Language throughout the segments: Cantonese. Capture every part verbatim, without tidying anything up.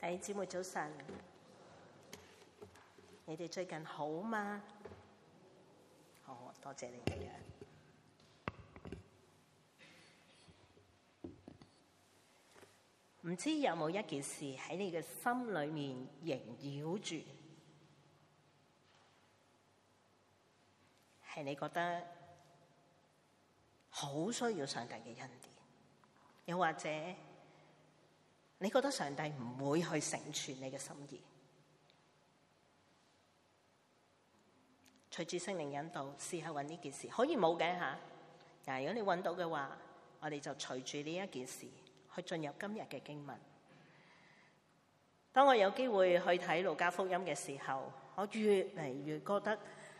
係姊妹早晨，你哋最近好嗎？好，多謝你哋啊！唔知有冇一件事喺你嘅心裏面縈繞住，係你覺得好需要上帝嘅恩典，又或者你覺得上帝唔會去成全你嘅心意？隨住聖靈引導，試下揾呢件事，可以冇嘅吓。嗱，如果你揾到嘅話，我哋就隨住呢一件事去進入今日嘅經文。當我有機會去睇路加福音嘅時候，我越嚟越覺得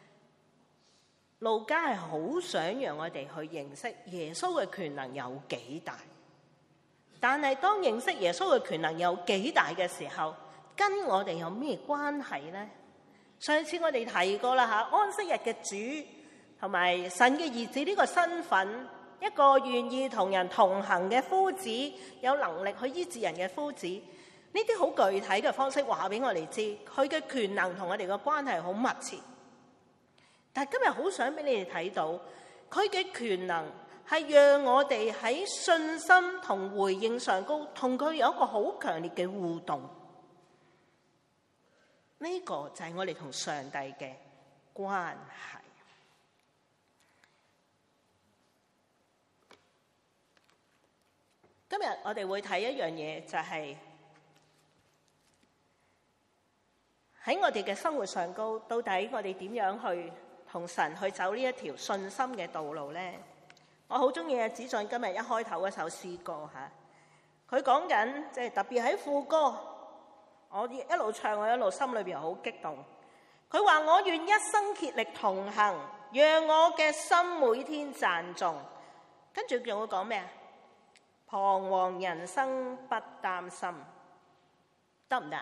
路加係好想讓我哋去認識耶穌嘅權能有幾大。但係當認識耶穌嘅權能有幾大嘅時候，跟我哋有咩關係呢？上次我哋提過啦吓，安息日嘅主同埋神嘅兒子呢個身份，一個願意同人同行嘅夫子，有能力去醫治人嘅夫子，呢啲好具體嘅方式話俾我哋知，佢嘅權能同我哋嘅關係好密切。但係今日好想俾你哋睇到，佢嘅權能係讓我哋喺信心同回應上高，同佢有一個好強烈嘅互動。呢個就係我哋同上帝嘅關係。今日我哋會睇一樣嘢，就係喺我哋嘅生活上高，到底我哋點樣去同神去走呢一條信心嘅道路呢？我好中意啊！子俊今日一開頭嗰首詩歌嚇，佢講緊即係特別喺副歌，我一路唱，我一路心裏邊好激動。佢話：我願一生竭力同行，讓我嘅心每天讚頌。跟住仲會講咩啊？彷徨人生不擔心，得唔得？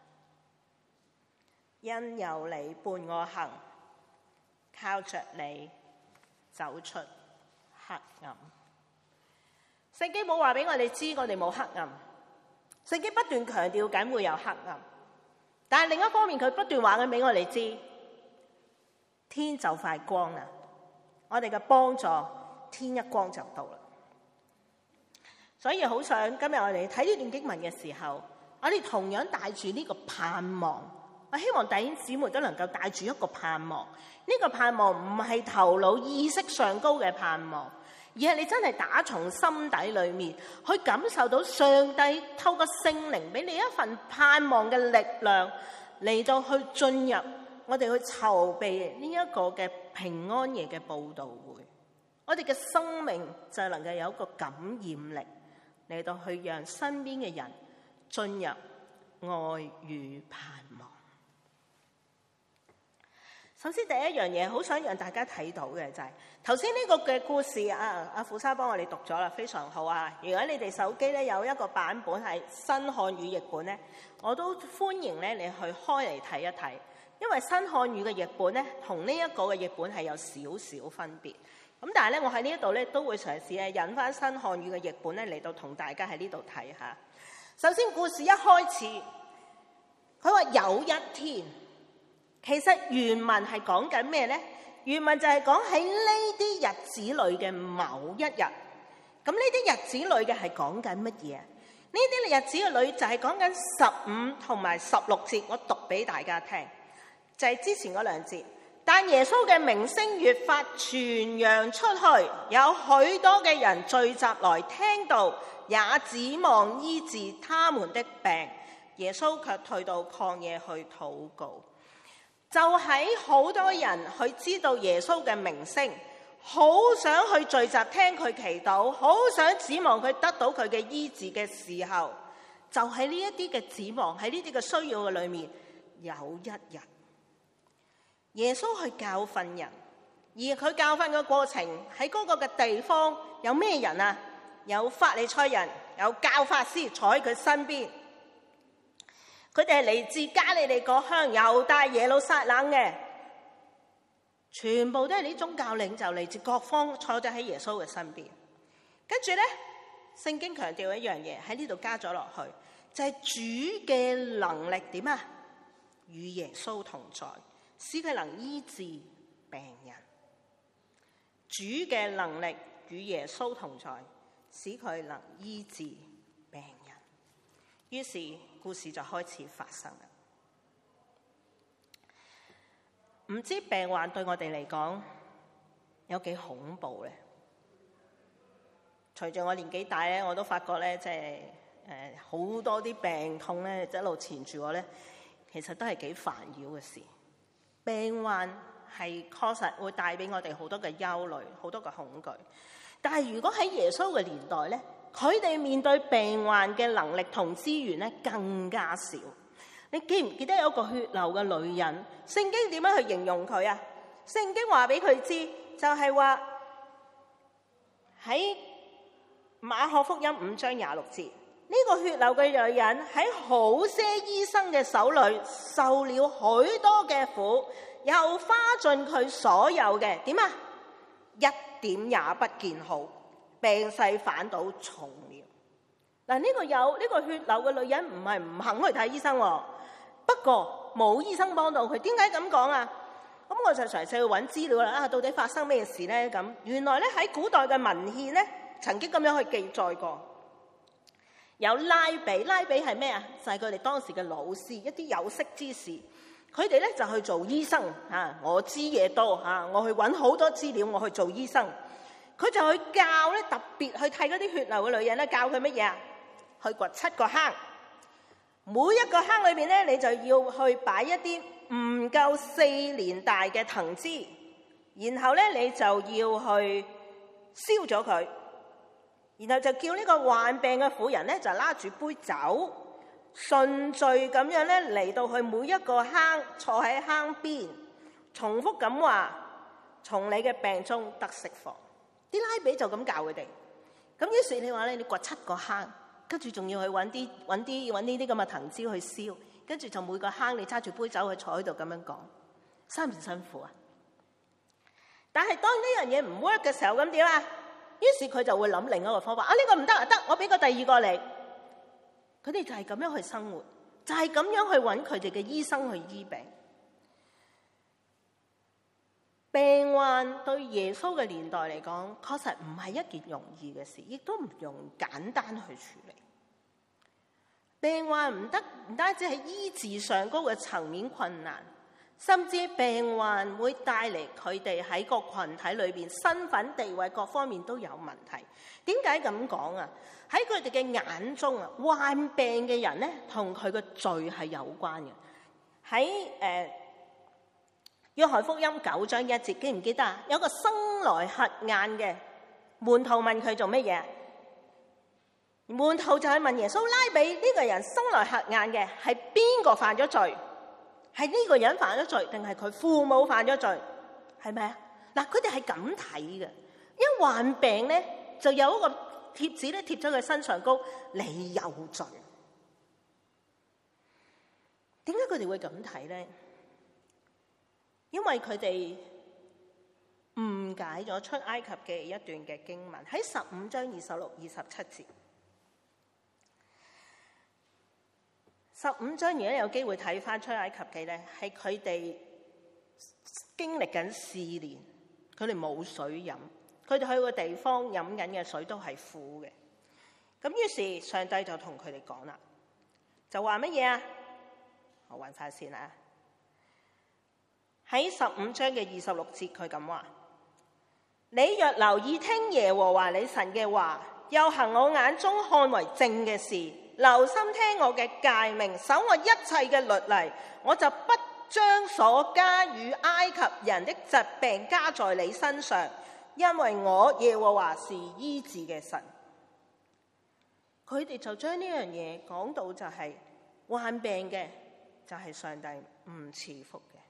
因有你伴我行，靠着你走出黑暗。聖經冇話俾我哋知我哋冇黑暗，聖經不斷強調緊會有黑暗，但係另一方面佢不斷話緊俾我哋知，天就快光啦，我哋嘅幫助天一光就到啦。所以好想今日我哋睇呢段經文嘅時候，我哋同樣帶住呢個盼望。我希望弟兄姊妹都能夠帶住一個盼望，呢個盼望唔係頭腦意識上高嘅盼望，而係你真係打從心底裏面去感受到上帝透過聖靈俾你一份盼望嘅力量，嚟到去進入我哋去籌備呢一個嘅平安夜嘅佈道會。我哋嘅生命就能夠有一個感染力，嚟到去讓身邊嘅人進入愛與盼望。首先第一樣嘢，好想讓大家睇到嘅就係頭先呢個嘅故事啊，阿傅生幫我哋讀咗啦，非常好啊！如果你哋手機咧有一個版本係新漢語譯本咧，我都歡迎咧你去開嚟睇一睇，因為新漢語嘅譯本咧同呢一個嘅譯本係有少少分別。咁但係咧，我喺呢一度咧都會嘗試咧引翻新漢語嘅譯本咧嚟到同大家喺呢度睇下。首先故事一開始，佢話有一天。其實原文係講緊咩呢？原文就係講喺呢啲日子裏嘅某一日。咁呢啲日子裏嘅係講緊乜嘢？呢啲日子嘅裏就係講緊十五同埋十六節，我讀俾大家聽。就係、是、之前嗰兩節。但耶穌嘅名聲越發傳揚出去，有許多嘅人聚集來聽道，也指望醫治他們的病。耶穌卻退到曠野去禱告。就喺好多人去知道耶穌嘅名聲，好想去聚集聽佢祈禱，好想指望佢得到佢嘅醫治嘅時候，就喺呢一啲嘅指望，喺呢啲嘅需要嘅裏面，有一日耶穌去教訓人，而佢教訓嘅過程喺嗰個嘅地方有咩人啊？有法利賽人，有教法師坐喺佢身邊。佢哋係嚟自加利利各鄉、猶大、耶路撒冷嘅，全部都係呢宗教領袖，嚟自各方坐咗喺耶穌嘅身邊。跟住咧，聖經強調一樣嘢喺呢度加咗落去， 就係主嘅能力點啊？與耶穌同在，使佢能醫治病人。主嘅能力與耶穌同在，使佢能醫治病人。於是故事就開始發生啦。唔知病患對我哋嚟講有幾恐怖咧？隨住我年紀大咧，我都發覺咧，即係誒好多啲病痛咧一路纏住我咧，其實都係幾煩擾嘅事。病患係確實會帶俾我哋好多嘅憂慮，好多嘅恐懼。但係如果喺耶穌嘅年代咧，佢哋面對病患嘅能力同資源咧更加少。你記唔記得有個血流嘅女人？聖經點樣去形容佢啊？聖經話俾佢知，就係話喺馬可福音五章廿六節，呢個血流嘅女人喺好些醫生嘅手裏受了許多嘅苦，又花盡佢所有嘅，點啊？一點也不見好，病勢反倒重了。嗱，呢個有呢個血流嘅女人唔係唔肯去睇醫生喎，不過冇醫生幫到佢。點解咁講啊？咁我就詳細去揾資料啦。啊，到底發生咩事咧？咁原來咧喺古代嘅文獻咧，曾經咁樣去記載過。有拉比，拉比係咩啊？就係佢哋當時嘅老師，一啲有識之士。佢哋咧就去做醫生啊！我知嘢多啊！我去揾好多資料，我去做醫生。佢就去教咧，特別去睇嗰啲血流嘅女人咧，教佢乜嘢啊？去掘七個坑，每一個坑裏邊咧，你就要去擺一啲唔夠四年大嘅藤枝，然後咧你就要去燒咗佢，然後就叫呢個患病嘅婦人咧就拉住杯酒，順序咁樣咧嚟到去每一個坑，坐喺坑邊，重複咁話：從你嘅病中得釋放。啲拉比就咁教佢哋。咁於是你話咧，你掘七個坑。跟住仲要去揾啲揾啲揾呢啲咁嘅藤枝去燒，跟住就每個坑你揸住杯酒去坐喺度咁樣講，辛唔辛苦啊？但係當呢樣嘢唔 work 嘅時候，咁點啊？於是佢就會諗另一個方法。啊，呢個唔得啊，得，我俾個第二個你。佢哋就係咁樣去生活，就係咁樣去揾佢哋嘅醫生去醫病。病患對耶穌嘅年代嚟講，確實唔係一件容易嘅事，亦都唔容易簡單去處理。病患唔得唔單止係醫治上高嘅層面困難，甚至病患會帶嚟佢哋喺個群體裏邊身份地位各方面都有問題。點解咁講啊？喺佢哋嘅眼中啊，患病嘅人咧同佢嘅罪係有關嘅。喺誒。呃約翰福音九章一節，記唔記得啊？有個生來瞎眼嘅門徒問佢做乜嘢？門徒就係問耶穌：拉比，呢個人生來瞎眼嘅係邊個犯咗罪？係呢個人犯咗罪，定係佢父母犯咗罪？係咪啊？嗱，佢哋係咁睇嘅。一患病咧，就有一個貼紙咧貼咗佢身上高，你有罪。點解佢哋會咁睇咧？因為佢哋誤解咗出埃及嘅一段嘅經文，喺十五章二十六、二十七節。十五章如果有機會睇翻出埃及記咧，係佢哋經歷緊試煉，佢哋冇水飲，佢哋去個地方飲緊嘅水都係苦嘅。咁於是上帝就同佢哋講啦，就話乜嘢啊？我揾翻先啊！喺十五章嘅二十六節，佢咁話：你若留意聽耶和華你神嘅話，又行我眼中看為正嘅事，留心聽我嘅誡命，守我一切嘅律例，我就不將所加與埃及人的疾病加在你身上，因為我耶和華是醫治嘅神。佢哋就將呢樣嘢講到就係患病嘅就係上帝唔賜福嘅。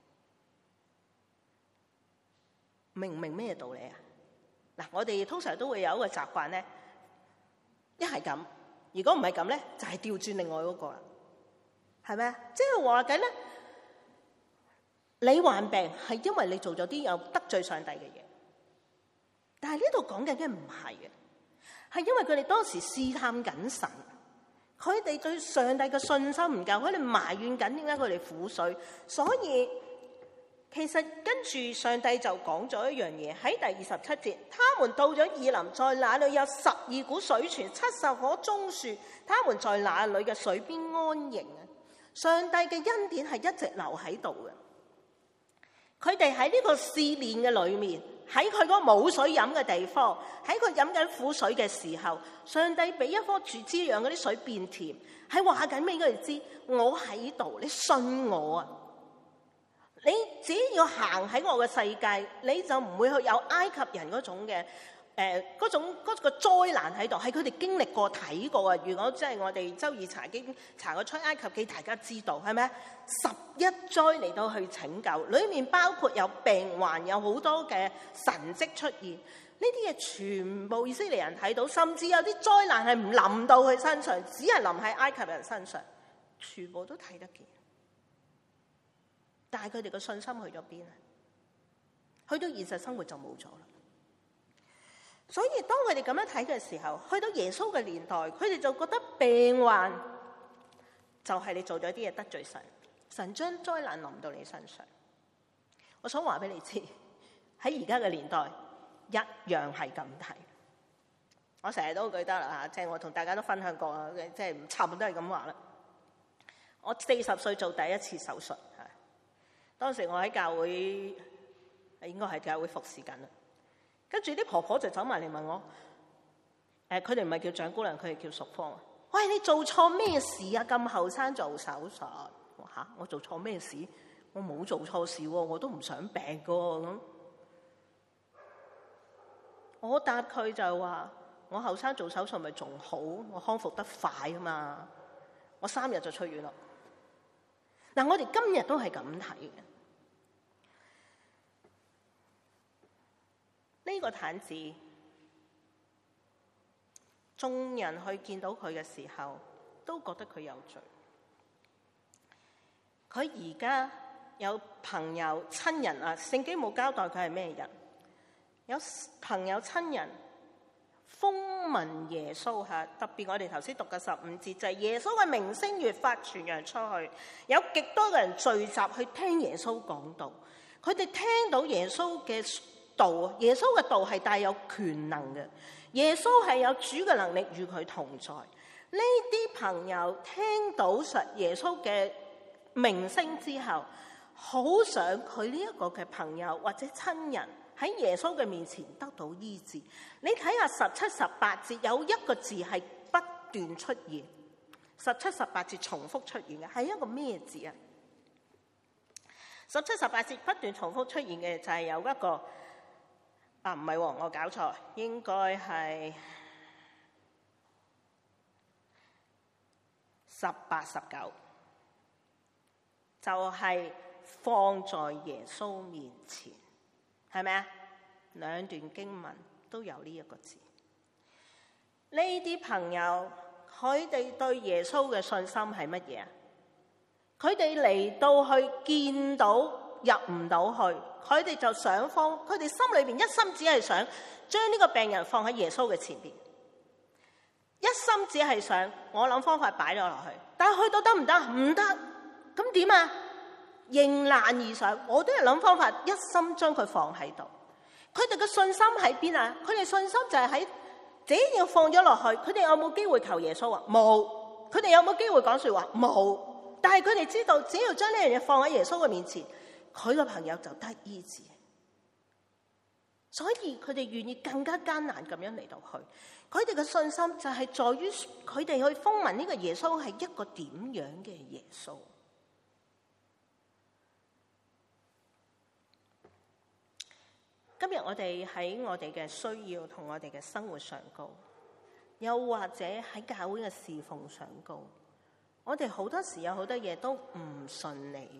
明唔明咩道理啊？嗱，我哋通常都會有一個習慣咧，一係咁，如果唔係咁咧，就係調轉另外嗰個啦，係咪啊？即係話緊咧，你患病係因為你做咗啲有得罪上帝嘅嘢，但係呢度講緊嘅唔係嘅，係因為佢哋當時試探緊神， 佢哋對上帝嘅信心唔夠，佢哋埋怨緊點解佢哋苦水。所以其實跟住上帝就講咗一樣嘢，喺第二十七節，他們到咗以琳，在那裏有十二股水泉，七十棵棕樹，他們在那裏嘅水邊安營啊！上帝嘅恩典係一直留喺度嘅。佢哋喺呢個試煉嘅裏面，喺佢嗰冇水飲嘅地方，喺佢飲緊苦水嘅時候，上帝俾一棵樹滋養嗰啲水變甜，係話緊俾佢哋知，我喺度，你信我啊！你只要行喺我嘅世界，你就唔會去有埃及人嗰種嘅誒嗰種嗰、嗰個災難喺度，係佢哋經歷過睇過啊！如果即係我哋周二查經查過出埃及記，大家知道係咪？十一災嚟到去拯救，裏面包括有病患，有好多嘅神蹟出現，呢啲嘢全部以色列人睇到，甚至有啲災難係唔臨到佢身上，只係臨喺埃及人身上，全部都睇得見。但係佢哋嘅信心去咗邊啊？去到現實生活就冇咗啦。所以當佢哋咁樣睇嘅時候，去到耶穌嘅年代，佢哋就覺得病患就係你做咗啲嘢得罪神，神將災難臨到你身上。我想話俾你知，喺而家嘅年代一樣係咁睇。我成日都記得啦，即係我同大家都分享過啊，即係差唔多都係咁話啦。我四十歲做第一次手術。當時我喺教會，應該係教會服侍緊啦。跟住啲婆婆就走埋嚟問我，誒佢哋唔係叫長姑娘，佢哋叫淑芳。喂，你做錯咩事啊？咁後生做手術？我話嚇，我做錯咩事？我冇做錯事喎，我都唔想病噶咁。我答佢就係話，我後生做手術咪仲好，我康復得快啊嘛，我三日就出院啦。嗱，我哋今日都係咁睇嘅。呢個癱子，眾人去見到佢嘅時候，都覺得佢有罪。佢而家有朋友親人啊，聖經冇交代佢係咩人。有朋友親人風聞耶穌嚇，特別我哋頭先讀嘅十五節就係耶穌嘅名聲越發傳揚出去，有極多嘅人聚集去聽耶穌講道。佢哋聽到耶穌嘅道，耶穌嘅道係帶有權能嘅，耶穌係有主嘅能力與佢同在。呢啲朋友聽到實耶穌嘅名聲之後，好想佢呢一個嘅朋友或者親人喺耶穌嘅面前得到醫治。你睇下十七、十八節有一個字係不斷出現，十七、十八節重複出現嘅係一個咩字啊？十七、十八節不斷重複出現嘅就係有一個啊，唔係，我搞錯，應該係十八、十九，就係放在耶穌面前，係咪啊？兩段經文都有呢一個字。呢啲朋友，佢哋對耶穌嘅信心係乜嘢啊？佢哋嚟到去見到入唔到去，佢哋就想放，佢哋心裏邊一心只係想將呢個病人放喺耶穌嘅前邊，一心只係想我諗方法擺咗落去，但係去到得唔得？唔得，咁點啊？迎難而上，我都係諗方法，一心將佢放喺度。佢哋嘅信心喺邊啊？佢哋信心就係喺只要放咗落去，佢哋有冇機會求耶穌啊？冇。佢哋有冇機會講說話？冇。但係佢哋知道，只要將呢樣嘢放喺耶穌嘅面前，佢個朋友就得醫治。所以佢哋願意更加艱難咁樣嚟到去。佢哋嘅信心就係在於佢哋去風聞呢個耶穌係一個點樣嘅耶穌。今日我哋喺我哋嘅需要同我哋嘅生活上高，又或者喺教會嘅侍奉上高，我哋好多時有好多嘢都唔順利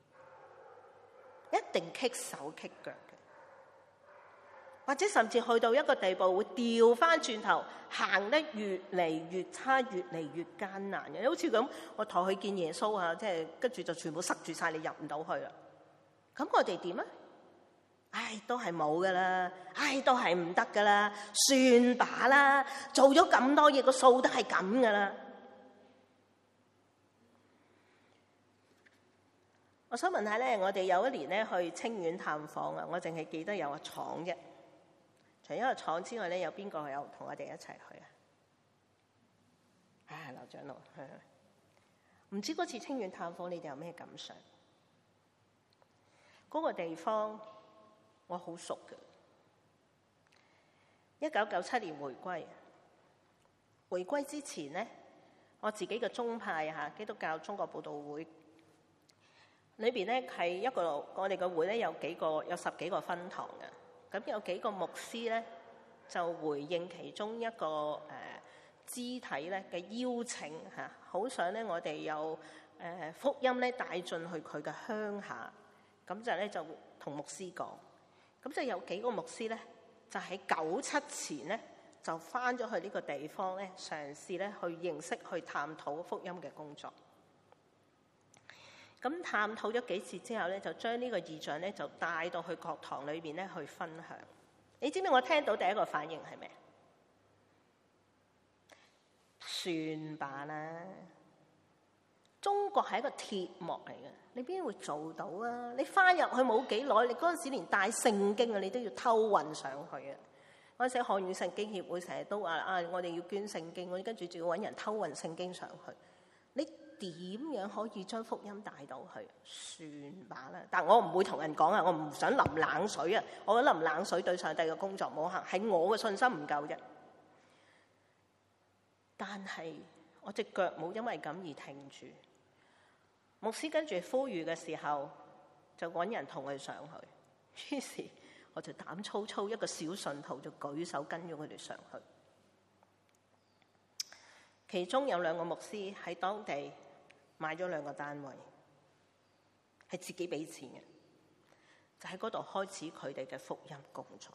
嘅，一定棘手棘腳嘅，或者甚至去到一個地步會掉翻轉頭，行得越嚟越差，越嚟越艱難嘅。好似咁，我抬去見耶穌啊，即係跟住就全部塞住晒，你入唔到去啦。咁我哋點啊？唉，都係冇噶啦，唉，都係唔得噶啦，算把啦，做咗咁多嘢，個數都係咁噶啦。 我想問下咧，我哋有一年咧去清遠探訪啊，我淨係記得有個廠啫。除咗個廠之外咧，有邊個有同我哋一齊去啊？啊，劉長老，唔知嗰次清遠探訪你哋有咩感想？嗰個地方我好熟嘅。一九九七年回歸，回歸之前咧，我自己嘅宗派嚇基督教中國佈道會裏邊咧係一個我哋嘅會咧有幾個有十幾個分堂嘅，咁有幾個牧師咧就回應其中一個誒、呃、肢體咧嘅邀請嚇，好想咧我哋有誒、呃、福音咧帶進去佢嘅鄉下，咁就咧就同牧師講，咁就有幾個牧師咧就喺九七前咧就返咗去呢個地方咧，嘗試咧去認識去探討福音嘅工作。咁探討咗幾次之後咧，就將呢個異象咧就帶到去各堂裏邊咧去分享。你知唔知我聽到第一個反應係咩？算吧啦，中國係一個鐵幕嚟嘅，你邊會做到啊？你翻入去冇幾耐，你嗰陣時連帶聖經啊，你都要偷運上去啊！嗰陣時漢語聖經協會成日都話啊，我哋要捐聖經，我哋跟住仲要揾人偷運聖經上去。你點樣可以將福音帶到去？算吧啦！但我唔會同人講啊，我唔想淋冷水啊！我覺得淋冷水對上帝嘅工作冇行，係我嘅信心唔夠啫。但係我隻腳冇因為咁而停住。牧師跟住呼籲嘅時候，就揾人同佢上去。於是我就膽粗粗一個小信徒就舉手跟咗佢哋上去。其中有兩個牧師喺當地買咗兩個單位，係自己俾錢嘅，就喺嗰度開始佢哋嘅福音工作。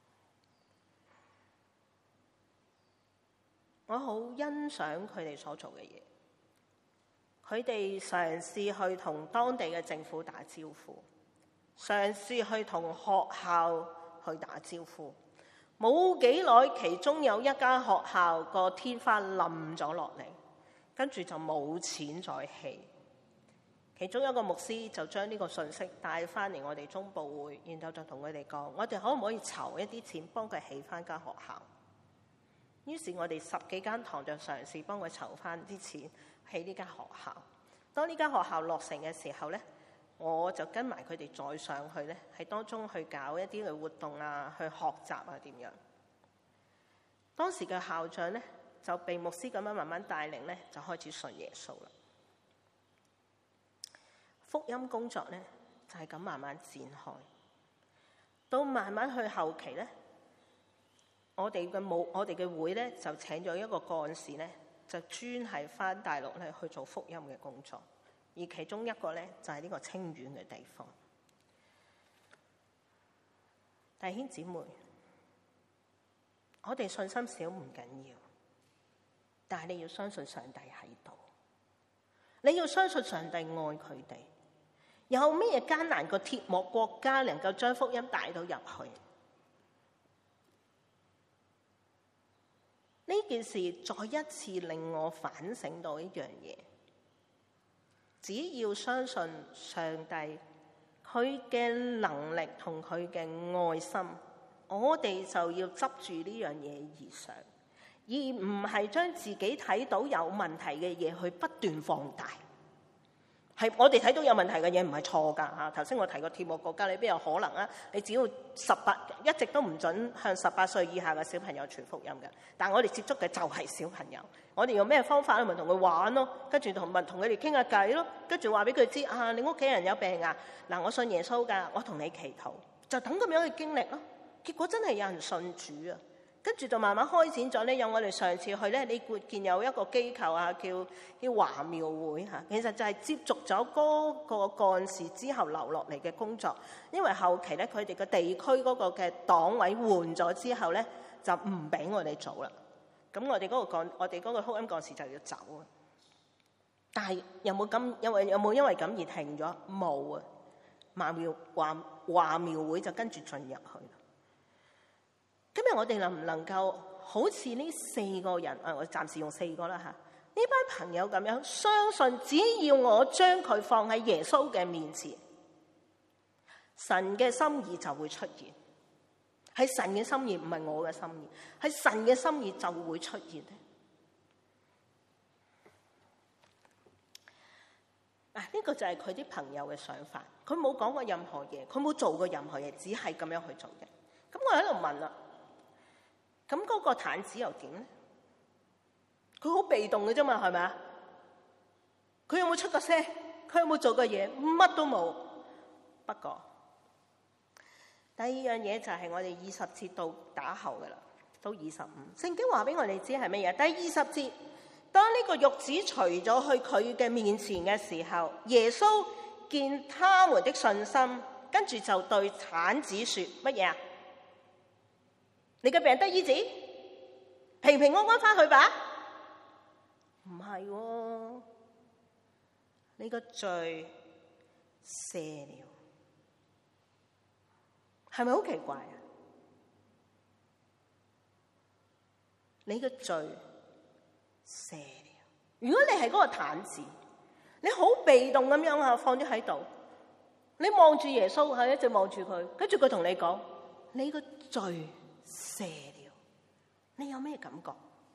我好欣賞佢哋所做嘅嘢，佢哋嘗試去同當地嘅政府打招呼，嘗試去同學校去打招呼。冇幾耐，其中有一間學校個天花冧咗落嚟，跟住就冇錢再起。其中一個牧師就將呢個信息帶翻嚟我哋中部會，然後就同佢哋講：我哋可唔可以籌一啲錢幫佢起翻間學校？於是我哋十幾間堂就嘗試幫佢籌翻啲錢起呢間學校。當呢間學校落成嘅時候咧，我就跟埋佢哋再上去咧，喺當中去搞一啲嘅活動啊，去學習啊點樣。當時嘅校長咧就被牧師咁樣慢慢帶領咧，就開始信耶穌啦。福音工作咧就係咁慢慢展開，到慢慢去後期咧，我哋嘅冇我哋嘅會咧就請咗一個幹事咧，就專係返大陸咧去做福音嘅工作。而其中一個咧就係呢個清遠嘅地方。弟兄姊妹，我哋信心少唔緊要，但係你要相信上帝喺度，你要相信上帝愛佢哋。有咩艱難個鐵幕國家能夠將福音帶到入去？呢件事再一次令我反省到一樣嘢。只要相信上帝，佢嘅能力同佢嘅愛心，我哋就要執住呢樣嘢而上，而唔係將自己睇到有問題嘅嘢去不斷放大。係我哋睇到有問題嘅嘢唔係錯㗎嚇。頭先我提過鐵幕國家，你邊有可能啊？你只要十八一直都唔準向十八歲以下嘅小朋友傳福音嘅。但係我哋接觸嘅就係小朋友，我哋用咩方法咧？咪同佢玩咯，跟住同問同佢哋傾下偈咯，跟住話俾佢知啊，你屋企人有病啊，嗱我信耶穌㗎，我同你祈禱，就等咁樣去經歷咯。結果真係有人信主啊！跟住就慢慢開展咗咧，有我哋上次去咧，你見有一個機構啊，叫叫華廟會嚇，其實就係接續咗嗰個幹事之後留落嚟嘅工作。因為後期咧，佢哋嘅地區嗰個嘅黨委換咗之後咧，就唔俾我哋做啦。咁我哋嗰個幹，我哋嗰個福音幹事就要走啊。但係有冇咁？因為有冇因為咁而停咗？冇啊！華廟華華廟會就跟住進入去。今日我哋能唔能夠好似呢四個人啊？我暫時用四個啦嚇。 班朋友咁樣相信，只要我將佢放喺耶穌嘅面前，神嘅心意就會出現。係神嘅心意，唔係我嘅心意，係神嘅心意就會出現咧。啊，呢個就係佢啲朋友嘅想法，佢冇講過任何嘢，佢冇做過任何嘢，只係咁樣去做嘅。咁我喺度問啦，咁嗰個癱子又點咧？佢好被動嘅啫嘛，係咪啊？佢有冇出過聲？佢有冇做過嘢？乜都冇。不過第二樣嘢就係我哋二十節到打後嘅啦，到二十五。聖經話俾我哋知係乜嘢？第二十節，當呢個褥子除咗去佢嘅面前嘅時候，耶穌見他們的信心，跟住就對癱子說乜嘢啊？你嘅病得醫治，平平安安翻去吧。唔係喎，你個罪赦了，係咪好奇怪啊？你個罪赦了。如果你係嗰個癱子，你好被動咁樣啊，放咗喺度，你望住耶穌，係一直望住佢，跟住佢同你講：你個罪赦了。你有咩感覺？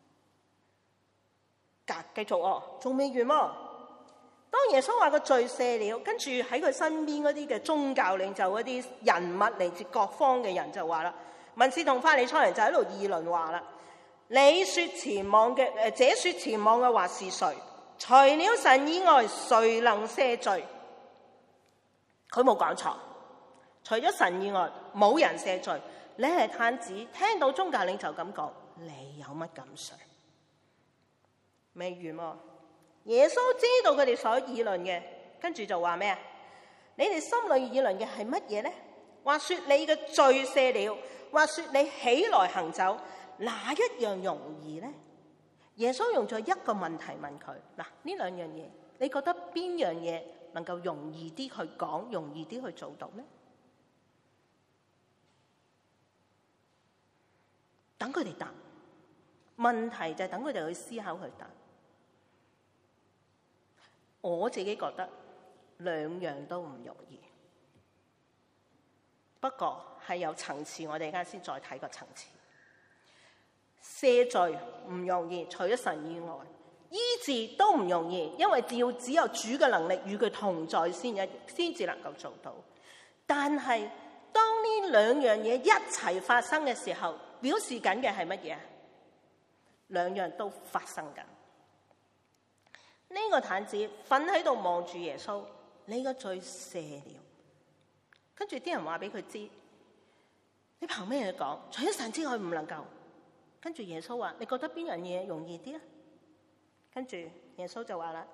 繼續哦，仲未完喎。當耶穌話個罪赦了，跟住喺佢身邊嗰啲嘅宗教領袖嗰啲人物嚟自各方嘅人就話啦，文士同法利賽人就喺度議論話啦：你說前往嘅誒，這說前往嘅話是誰？除了神以外，誰能赦罪？佢冇講錯，除咗神以外，冇人赦罪。你係癱子，聽到宗教領袖咁講，你有乜感想？未完喎，耶穌知道佢哋所議論嘅，跟住就話咩啊？你哋心裏議論嘅係乜嘢咧？話說你嘅罪赦了，話說你起來行走，哪一樣容易咧？耶穌用咗一個問題問佢，嗱，呢兩樣嘢，你覺得邊樣嘢能夠容易啲去講，容易啲去做到咧？等佢哋答，問題就係等佢哋去思考去答。我自己覺得兩樣都唔容易，不過係有層次，我哋而家先再睇個層次。赦罪唔容易，除咗神以外，醫治都唔容易，因為要只有主嘅能力與佢同在先一先至能夠做到。但係當呢兩樣嘢一齊發生嘅時候，表示緊嘅係乜嘢？兩樣都發生緊。呢個癱子瞓喺度望住耶穌，你個罪赦了。跟住啲人話俾佢知，你憑咩嘢講？除咗神之外唔能夠。跟住耶穌話：你覺得邊樣嘢容易啲啊？跟住耶穌就話啦：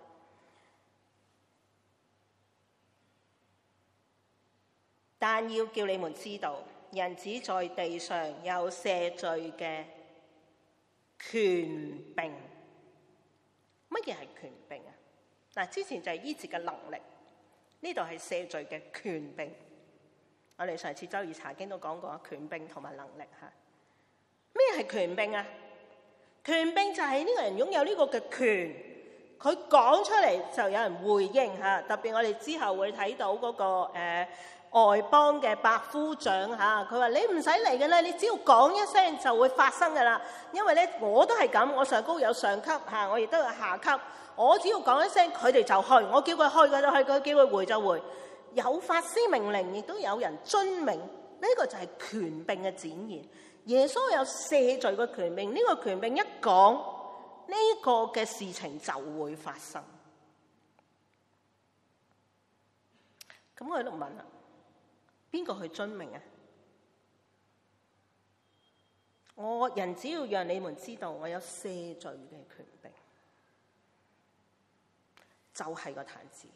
但要叫你們知道，人子在地上有赦罪嘅權柄。乜嘢係權柄啊？嗱，之前就係醫治嘅能力，呢度係赦罪嘅權柄。我哋上次周二查經都講過權柄同埋能力嚇。咩係權柄啊？權柄就係呢個人擁有呢個嘅權，佢講出嚟就有人回應嚇。特別我哋之後會睇到嗰、那個、呃、外邦嘅百夫長嚇，佢話你唔使嚟嘅啦，你只要講一聲就會發生嘅啦。因為咧我都係咁，我上高有上級嚇，我亦都有下級。我只要講一聲，佢哋就去。我叫佢去，佢就去；佢叫佢回就回。有法師命令，亦都有人遵命。呢、這個就係權柄嘅展現。耶穌有赦罪嘅權柄，呢、這個權柄一講，呢、這個嘅事情就會發生。咁我喺度問啦，邊個去遵命啊？我人只要讓你們知道，我有赦罪嘅權柄，就係、是、個癱子。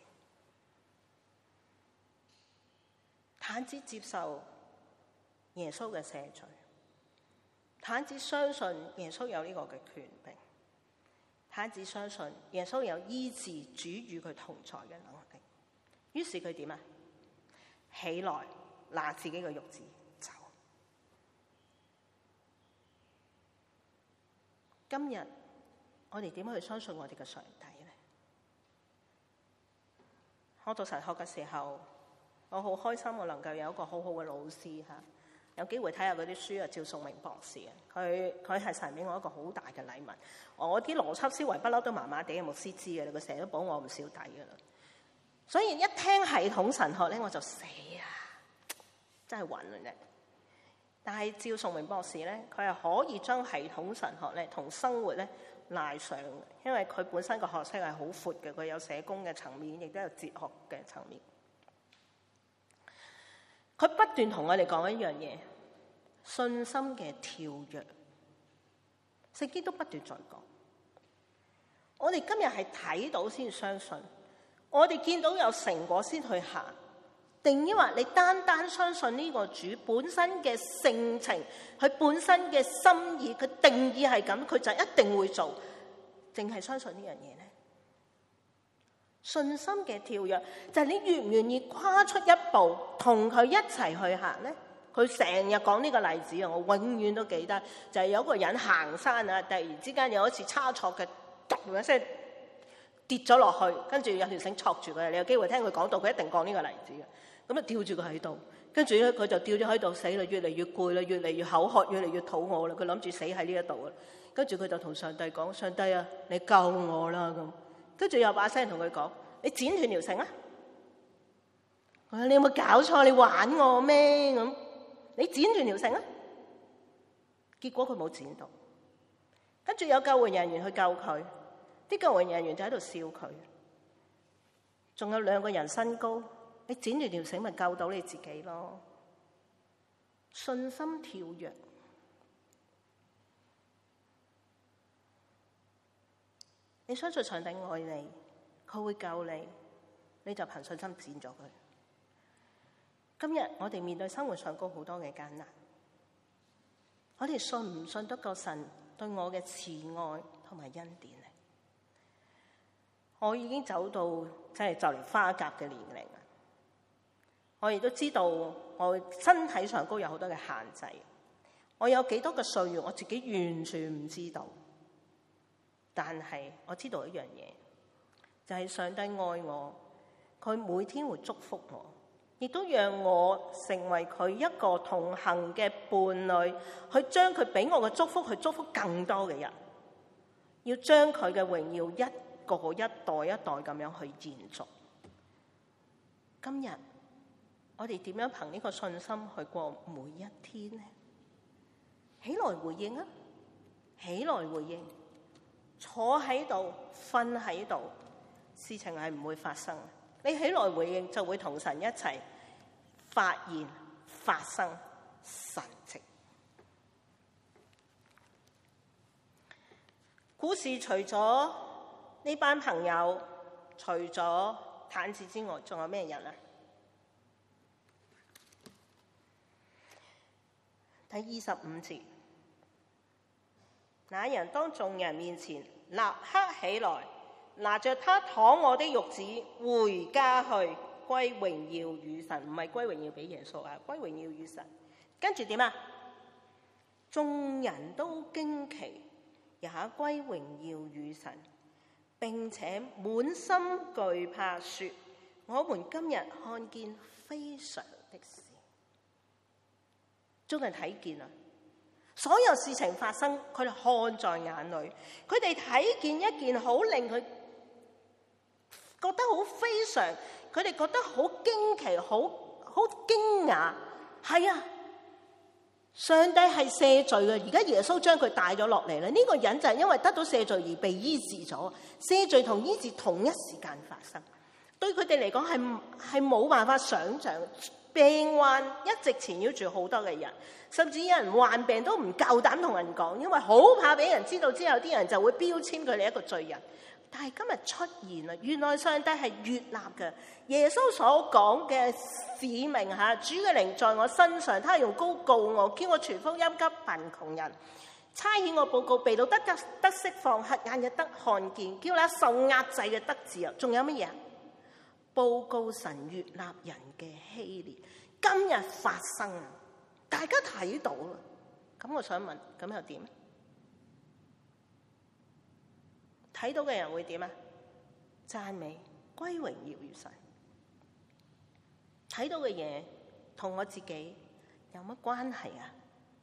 癱子接受耶穌嘅赦罪。癱子相信耶穌有呢個嘅權柄，癱子相信耶穌有醫治主與佢同在嘅能力。於是佢點啊？起來拿自己嘅褥子走。今日我哋點去相信我哋嘅上帝呢？我讀神學嘅時候，我好開心，我能夠有一個好好嘅老師嚇，有機會睇下嗰啲書啊。趙崇明博士啊，佢佢係神俾我一個好大嘅禮物。我啲邏輯思維不嬲都麻麻地，牧師知嘅啦，佢成日都補我唔少底嘅啦。所以一聽系統神學咧，我就死啊，真係暈啊啫！但係趙崇明博士咧，佢係可以將系統神學咧同生活咧賴上嘅，因為佢本身個學識係好闊嘅，佢有社工嘅層面，亦都有哲學嘅層面。佢不斷同我哋講一樣嘢，信心嘅跳躍。聖經都不斷在講，我哋今日係睇到先相信，我哋見到有成果先去行，定抑或你單單相信呢個主本身嘅性情，佢本身嘅心意，佢定義係咁，佢就一定會做，淨係相信呢樣嘢呢？信心嘅跳躍就係你願唔願意跨出一步，同佢一齊去行呢？佢成日講呢個例子啊，我永遠都記得，就係有個人行山啊，突然之間有一次差錯嘅，突一聲跌咗落去，跟住有條繩戳住佢。你有機會聽佢講到，佢一定講呢個例子嘅。咁啊吊住佢喺度，跟住咧佢就吊咗喺度，死啦！越嚟越攰啦，越嚟越口渴，越嚟越肚餓啦。佢諗住死喺呢一度啊。跟住佢就同上帝講：上帝啊，你救我啦！咁跟住有把聲同佢講：你剪斷條繩啊！你有冇搞錯？你玩我咩？咁你剪斷條繩啊！結果佢冇剪到。跟住有救援人員去救佢，啲救援人員就喺度笑佢。仲有兩個人身高，你剪斷條繩咪救到你自己咯。信心跳躍，你相信上帝愛你，佢會救你，你就憑信心剪咗佢。今日我哋面對生活上高好多嘅艱難，我哋信唔信得過神對我嘅慈愛同埋恩典呢？我已經走到真係就嚟花甲嘅年齡啦，我亦都知道我身體上高有好多嘅限制，我有幾多嘅歲月我自己完全唔知道，但係我知道一樣嘢，就係上帝愛我，佢每天會祝福我，亦都讓我成為佢一個同行嘅伴侶，去將佢俾我嘅祝福去祝福更多嘅人，要將佢嘅榮耀一個一代一代咁樣去延續。今日我哋點樣憑呢個信心去過每一天呢？起來回應啊！起來回應，坐喺度瞓喺度，事情係唔會發生。你起來回應就會同神一齊發現發生神蹟。故事除咗呢班朋友，除咗癱子之外，仲有咩人啊？第二十五節，那人當眾人面前立刻起來，拿着他躺臥的褥子回家去，歸榮耀與神。唔係歸榮耀俾耶穌啊，歸榮耀與神。跟住點啊？眾人都驚奇，也歸榮耀與神，並且滿心懼怕，說：我們今日看見非常的事。眾人睇見啦，所有事情發生，佢哋看在眼裏，佢哋睇見一件好令佢覺得好非常，佢哋覺得好驚奇，好好驚訝。係啊，上帝係赦罪嘅，而家耶穌將佢帶咗落嚟啦。呢個人就係因為得到赦罪而被醫治咗，赦罪同醫治同一時間發生，對佢哋嚟講係係冇辦法想象。病患一直纏繞住好多嘅人，甚至有人患病都唔夠膽同人講，因為好怕俾人知道之後，啲人就會標籤佢哋一個罪人。但係今日出現啦，原來上帝係悅納嘅。耶穌所講嘅使命嚇，主嘅靈在我身上，他用膏膏我，叫我傳福音給貧窮人，差遣我報告被擄得得得釋放，瞎眼嘅得看見，叫那受壓制嘅得自由。仲有乜嘢？報告神悅納人嘅希烈，今日發生，大家睇到啦。咁我想問，咁又點？ 睇到嘅人會點啊？讚美歸榮耀於神。睇到嘅嘢同我自己有乜關係啊？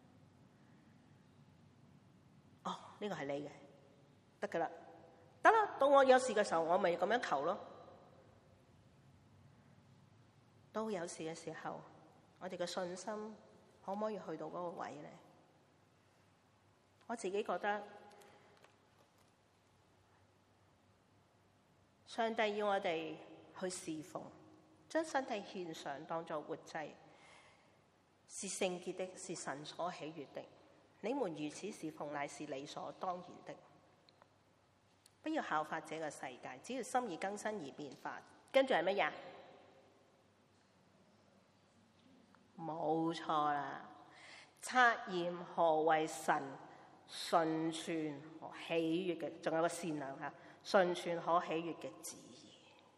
哦，呢個係你嘅，得噶啦，得啦。到我有事嘅時候，我咪咁樣求咯。到有事嘅時候，我哋嘅信心可唔可以去到嗰個位呢？我自己覺得，上帝要我哋去侍奉，將身體獻上，當作活祭，是聖潔的，是神所喜悅的。你們如此侍奉，乃是理所當然的。不要效法這個世界，只要心意更新而變化。跟住係乜嘢？冇錯啦，察驗何為神純全和喜悅嘅，仲有個善良嚇，純全可喜悅嘅旨意。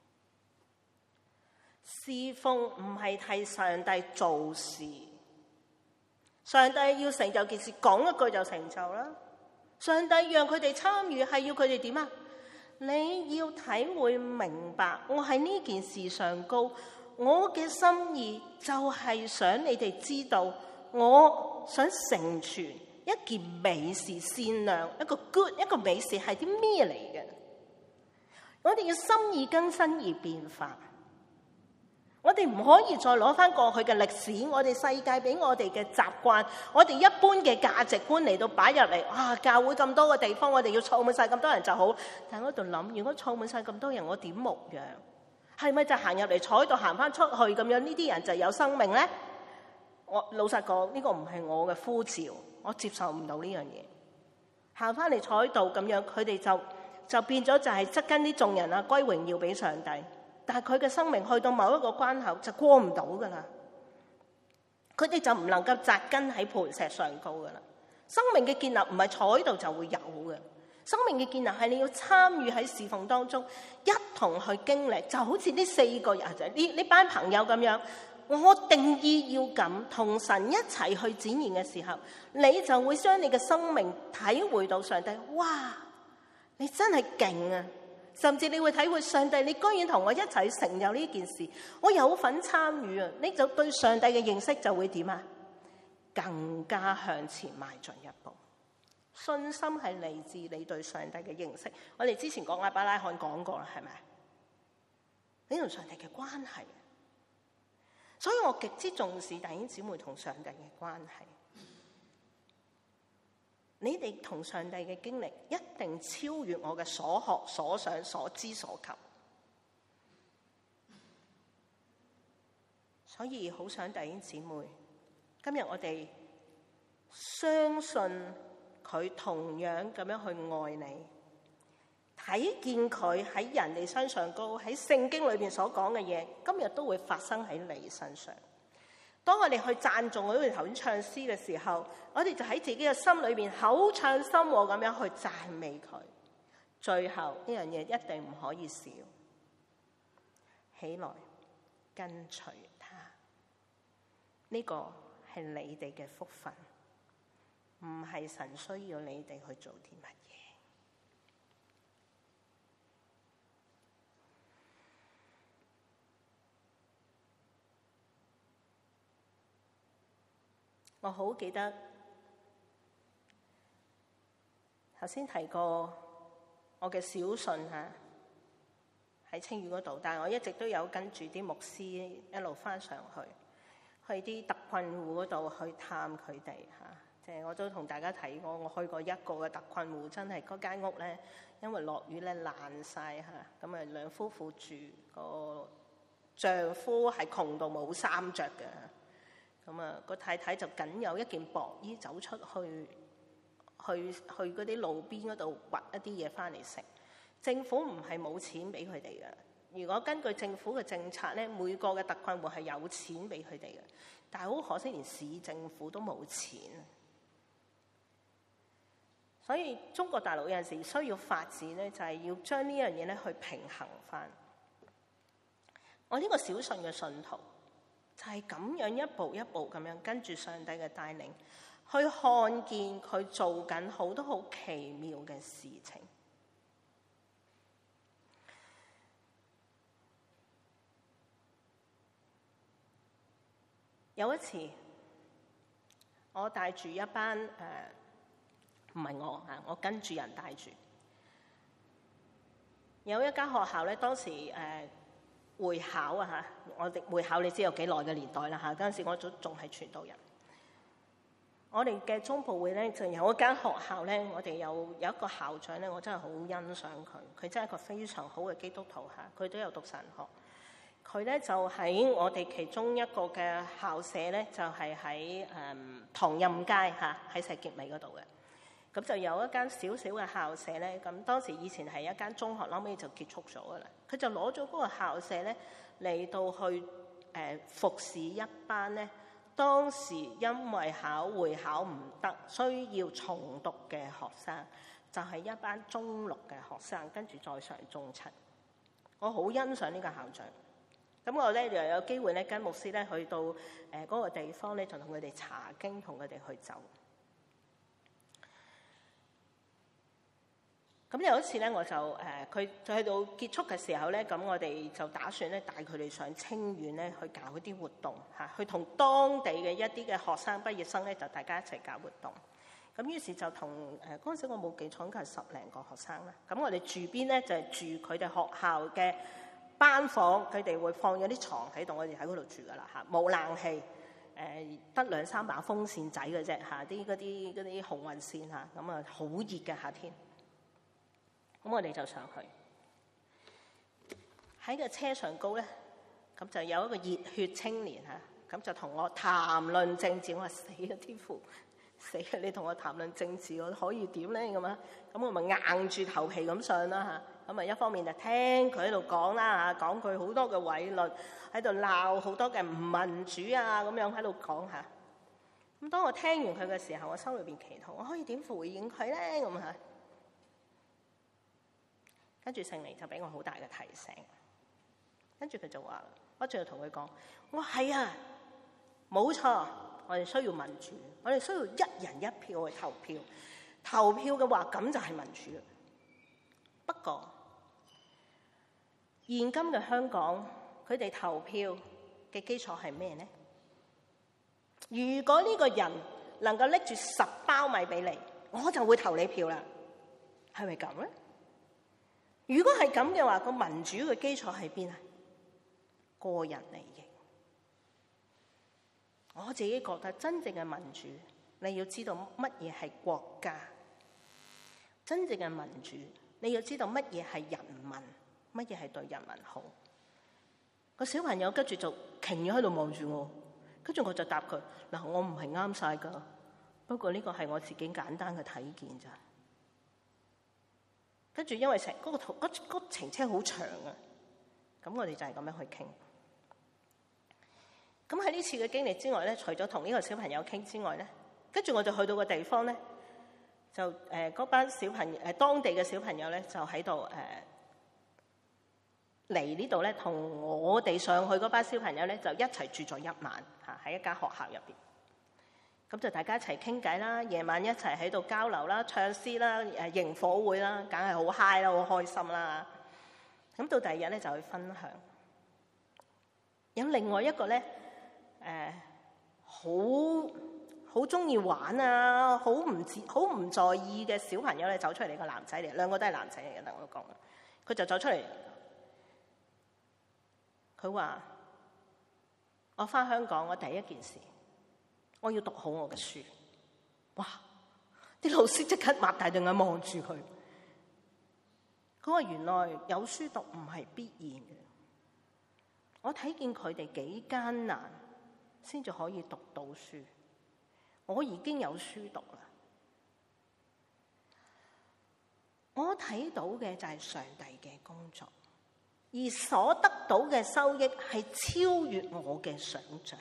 侍奉唔係替上帝做事，上帝要成就件事，講一句就成就啦。上帝讓佢哋參與，係要佢哋點啊？你要體會明白，我喺呢件事上高，我嘅心意就係想你哋知道，我想成全一件美事，善良一個 good 一個美事係啲咩嚟嘅？我哋要心意更新而變化。我哋唔可以再攞翻過去嘅歷史，我哋世界俾我哋嘅習慣，我哋一般嘅價值觀嚟到擺入嚟。啊，教會咁多個地方，我哋要湊滿晒咁多人就好。但係我喺度諗，如果湊滿晒咁多人，我點牧養？係咪就行入嚟坐喺度行翻出去咁樣？呢啲人就有生命咧？我老實講，呢個唔係我嘅呼召，我接受唔到呢樣嘢。行翻嚟坐喺度咁樣，佢哋就就變咗就係側跟啲眾人啊，歸榮耀俾上帝。但係佢嘅生命去到某一個關口就過唔到噶啦，佢哋就唔能夠扎根喺磐石上高噶啦。生命嘅建立唔係坐喺度就會有嘅，生命嘅建立係你要參與喺侍奉當中，一同去經歷，就好似呢四個人就呢呢班朋友咁樣。我定義要咁同神一齊去展現嘅時候，你就會將你嘅生命體會到上帝。哇！你真係勁啊！甚至你會體會上帝，你居然同我一齊成就呢件事，我有份參與啊！你就對上帝嘅認識就會點啊？更加向前邁進一步。信心係嚟自你對上帝嘅認識。我哋之前講亞伯拉罕講過啦，係咪？你同上帝嘅關係，所以我極之重視弟兄姊妹同上帝嘅關係。你哋同上帝嘅經歷一定超越我嘅所學、所想、所知、所求，所以好想弟兄姊妹，今日我哋相信佢同樣咁樣去愛你，睇見佢喺人哋身上高，喺聖經裏邊所講嘅嘢，今日都會發生喺你身上。當我哋去讚頌我哋頭先唱詩嘅時候，我哋就喺自己嘅心裏邊口唱心和咁樣去讚美佢。最後呢樣嘢一定唔可以少，起來跟隨他。呢個係你哋嘅福分，唔係神需要你哋去做啲乜嘢。我好記得頭先提過我嘅小信嚇喺青嶼嗰度，但係我一直都有跟住啲牧師一路翻上去，去啲特困戶嗰度去探佢哋嚇。即係我都同大家睇過，我去過一個嘅特困戶，真係嗰間屋咧，因為落雨咧爛晒嚇，咁啊兩夫婦住，個丈夫係窮到冇衫着嘅。咁啊，個太太就僅有一件薄衣走出去，去去嗰啲路邊嗰度掘一啲嘢翻嚟食。政府唔係冇錢俾佢哋嘅，如果根據政府嘅政策咧，每個嘅特困戶係有錢俾佢哋嘅，但係好可惜，連市政府都冇錢。所以中國大陸有陣時需要發展咧，就係要將呢樣嘢咧去平衡翻。我呢個小信嘅信徒，就係咁樣一步一步咁樣跟住上帝嘅帶領，去看見佢做緊好多好奇妙嘅事情。 有一次，我帶住一班誒，唔係我啊，我跟住人帶住。有一間學校咧，當時誒、呃、會考啊嚇，我哋會考你知有幾耐嘅年代啦嚇。嗰陣時我仲仲係傳道人。我哋嘅中部會咧就有一間學校咧，我哋有有一個校長咧，我真係好欣賞佢，佢真係一個非常好嘅基督徒嚇，佢都有讀神學。佢咧就喺我哋其中一個嘅校舍咧，就係喺誒唐蔭街嚇，喺石硤尾嗰度嘅。咁就有一間小小嘅校舍咧，咁當時以前係一間中學，後尾就結束咗噶啦。佢就攞咗嗰個校舍咧嚟到去誒、呃、服侍一班咧，當時因為考會考唔得，需要重讀嘅學生，就係、是、一班中六嘅學生，跟住再上中七。我好欣賞呢個校長。咁我咧又有機會咧跟牧師咧去到誒嗰、呃那個地方咧，就同佢哋查經，同佢哋去走。咁有一次咧，我就誒佢就去到結束嘅時候咧，咁我哋就打算咧帶佢哋上清遠咧去搞一啲活動嚇，去同當地嘅一啲嘅學生畢業生咧就大家一齊搞活動。咁於是就同誒嗰陣時我冇記錯，應該係十零個學生啦。咁我哋住邊咧就係、是、住佢哋學校嘅班房，佢哋會放咗啲床喺度，我哋喺嗰度住噶啦嚇，冇冷氣，誒得兩三把風扇仔嘅啫嚇，啲嗰啲嗰啲紅運線嚇，咁啊好熱嘅夏天。咁我哋就上去喺個車上高咧，咁就有一個熱血青年嚇，咁就同我談論政治。我話死啦，天父死啦！你同我談論政治，我可以點咧咁啊？咁我咪硬住頭皮咁上啦嚇。咁啊一方面就聽佢喺度講啦嚇，講佢好多嘅偉論，喺度鬧好多嘅唔民主啊咁樣喺度講嚇。咁當我聽完佢嘅時候，我心裏邊祈禱，我可以點回應佢咧咁嚇？跟住聖靈就俾我好大嘅提醒，跟住佢就話：我仲要同佢講，我係啊，冇錯，我哋需要民主，我哋需要一人一票去投票，投票嘅話咁就係民主。不過現今嘅香港，佢哋投票嘅基礎係咩呢？如果呢個人能夠拎住十包米俾你，我就會投你票啦，係咪咁咧？如果係咁嘅話，個民主嘅基礎喺邊啊？個人利益。我自己覺得真正嘅民主，你要知道乜嘢係國家；真正嘅民主，你要知道乜嘢係人民，乜嘢係對人民好。個小朋友跟住就停咗喺度望住我，跟住我就答佢：嗱，我唔係啱晒噶，不過呢個係我自己簡單嘅睇見咋。跟住因為成嗰個途嗰嗰程車好長啊，咁我哋就係咁樣去傾。咁喺呢次嘅經歷之外咧，除咗同呢個小朋友傾之外咧，跟住我就去到個地方咧，就誒嗰、呃、班小朋友誒、呃、當地嘅小朋友咧，就喺度誒嚟呢度咧，同我哋上去嗰班小朋友咧，就一齊住咗一晚嚇喺一間學校入邊。咁就大家一齊傾偈啦，夜晚一齊喺度交流啦、唱詩啦、誒營火會啦，梗係好 high 啦，好開心啦。咁到第二日咧就去分享。有另外一個咧，誒好好中意玩啊，好唔自好唔在意嘅小朋友咧走出嚟，個男仔嚟，兩個都係男仔嚟嘅，等我講。佢就走出嚟，佢話：我返香港，我第一件事，我要讀好我嘅書。哇！啲老師即刻擘大對眼望住佢。佢話原來有書讀唔係必然嘅。我睇見佢哋幾艱難先至可以讀到書。我已經有書讀啦。我睇到嘅就係上帝嘅工作，而所得到嘅收益係超越我嘅想像。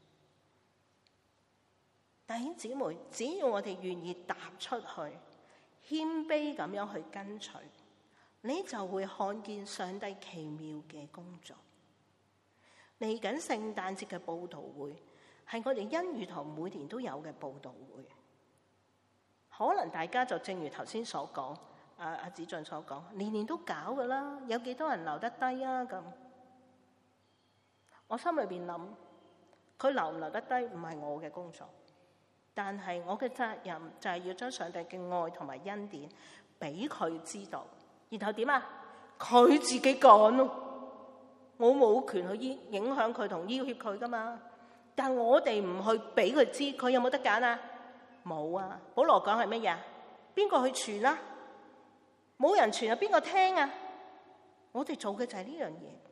弟兄姊妹，只要我哋願意踏出去，謙卑咁樣去跟隨，你就會看見上帝奇妙嘅工作。嚟緊聖誕節嘅佈道會，係我哋恩語堂每年都有嘅佈道會。可能大家就正如頭先所講，阿阿子俊所講，年年都搞噶啦，有幾多人留得低啊？咁我心裏邊諗， 佢留唔留得低唔係我嘅工作，但係我嘅責任就係要將上帝嘅愛同埋恩典俾佢知道，然後點啊？佢自己揀咯，我冇權去影響佢同要挾佢噶嘛。但我哋唔去俾佢知，佢有冇得揀啊？冇啊！保羅講係乜嘢？邊個去傳啊？冇人傳啊，邊個聽啊？我哋做嘅就係呢樣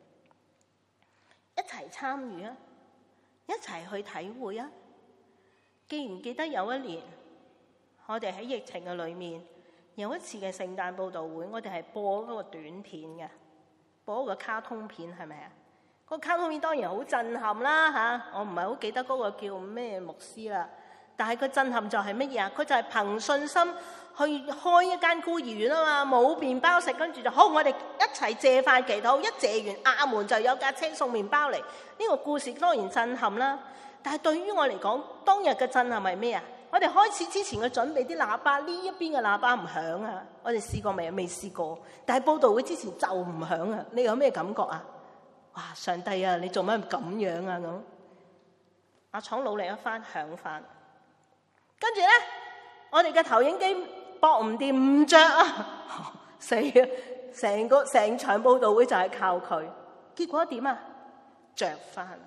嘢，一齊參與啊，一齊去體會啊。記唔記得有一年，我哋喺疫情嘅裏面有一次嘅聖誕佈道會，我哋係播嗰個短片嘅，播個卡通片係咪啊？個卡通片當然好震撼啦嚇，我唔係好記得嗰個叫咩牧師啦，但係個震撼就係乜嘢啊？佢就係憑信心去開一間孤兒院啊嘛，冇麵包食，跟住就好，我哋一齊謝飯祈禱，一謝完阿門就有架車送麵包嚟。呢個故事當然震撼啦，但係對於我嚟講，當日嘅震撼係咩啊？我哋開始之前嘅準備啲喇叭，呢一邊嘅喇叭唔響啊！我哋試過未啊？未試過。但係佈道會之前就唔響啊！你有咩感覺啊？哇！上帝啊，你做乜咁樣啊？咁阿廠努力一番響翻，跟住咧，我哋嘅投影機駁唔掂，唔着啊！死啊！成個成場佈道會就係靠佢，結果點啊？着翻。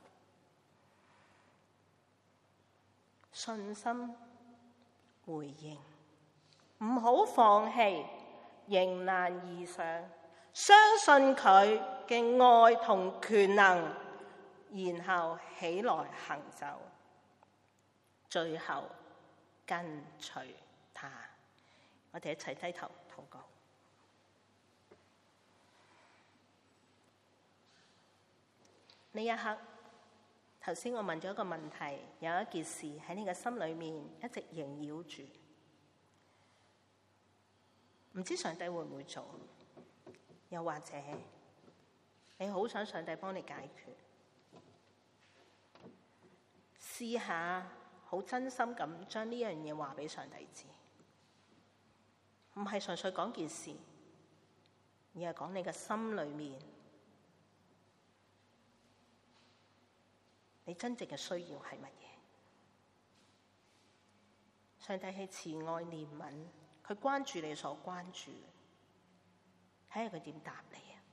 信心回應，唔好放棄，迎難而上，相信佢嘅愛同權能，然後起來行走，最後跟隨他。我哋一齊低頭禱告。呢一刻，頭先我問咗一個問題，有一件事喺你嘅心裏面一直縈繞住，唔知上帝會唔會做？又或者你好想上帝幫你解決？試下好真心咁將呢樣嘢話俾上帝知，唔係純粹講件事，而係講你嘅心裏面，你真正嘅需要係乜嘢？上帝係慈愛憐憫，佢關注你所關注，睇下佢點答你啊！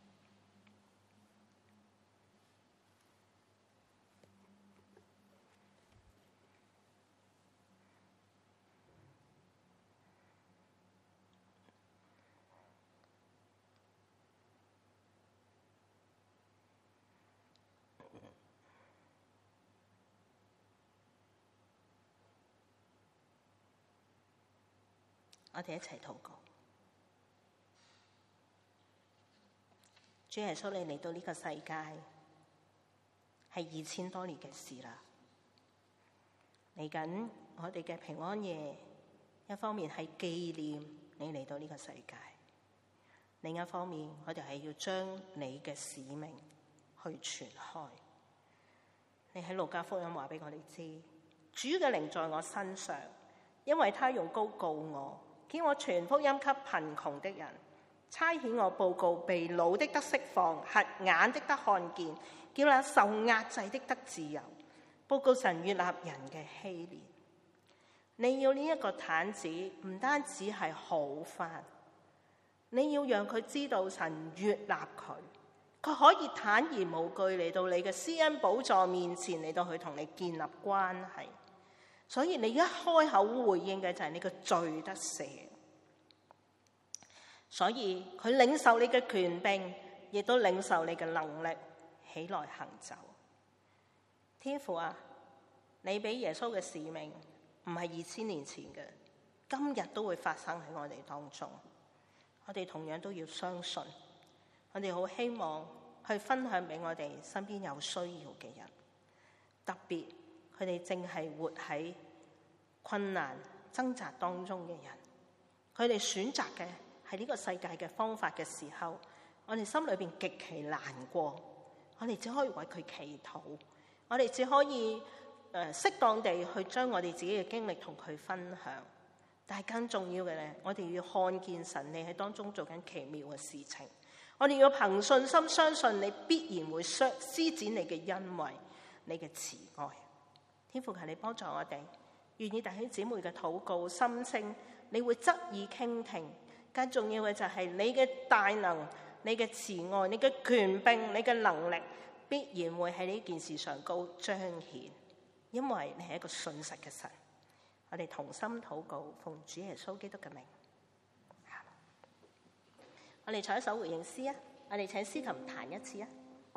我哋一齊禱告。主耶穌，你嚟到呢個世界係二千多年嘅事啦。嚟緊我哋嘅平安夜，一方面係紀念你嚟到呢個世界，另一方面我哋係要將你嘅使命去傳開。你喺路加福音話俾我哋知，主嘅靈在我身上，因為他用膏膏我，叫我傳福音給貧窮的人，差遣我報告被擄的得釋放，瞎眼的得看見，叫那受壓制的得自由，報告神悅納人嘅禧年。你要呢一個癱子唔單止係好返，你要讓佢知道神悅納佢，佢可以坦然無懼嚟到你嘅施恩寶座面前，嚟到去同你建立關係。所以你一開口回應嘅就係你嘅罪得赦，所以佢領受你嘅權柄，亦都領受你嘅能力，起來行走。天父啊，你俾耶穌嘅使命唔係二千年前嘅，今日都會發生喺我哋當中。我哋同樣都要相信，我哋好希望去分享俾我哋身邊有需要嘅人，特別佢哋正係活喺困難掙扎當中嘅人，佢哋選擇嘅係呢個世界嘅方法嘅時候，我哋心裏邊極其難過，我哋只可以為佢祈禱，我哋只可以誒、呃、適當地去將我哋自己嘅經歷同佢分享。但係更重要嘅咧，我哋要看見神你喺當中做緊奇妙嘅事情，我哋要憑信心相信你必然會施展你嘅恩惠。 你嘅慈愛。天父，求你幫助我哋，願意弟兄姊妹嘅禱告心聲，你會側耳傾聽。更重要嘅就係你嘅大能、你嘅慈愛、你嘅權柄、你嘅能力，必然會喺呢件事上高彰顯，因為你係一個信實嘅神。我哋同心禱告，奉主耶穌基督嘅名。我哋唱一首回應詩啊！我哋請司琴彈一次啊！